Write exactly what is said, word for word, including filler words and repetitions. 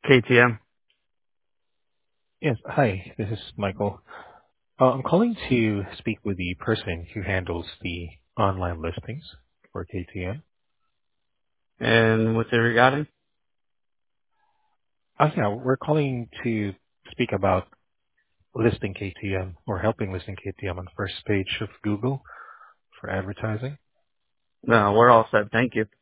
K T M. Yes. Hi, this is Michael. Uh, I'm calling to speak with the person who handles the online listings for K T M. And what's it regarding? Uh, yeah, we're calling to speak about listing K T M or helping listing K T M on the first page of Google for advertising. No, we're all set. Thank you.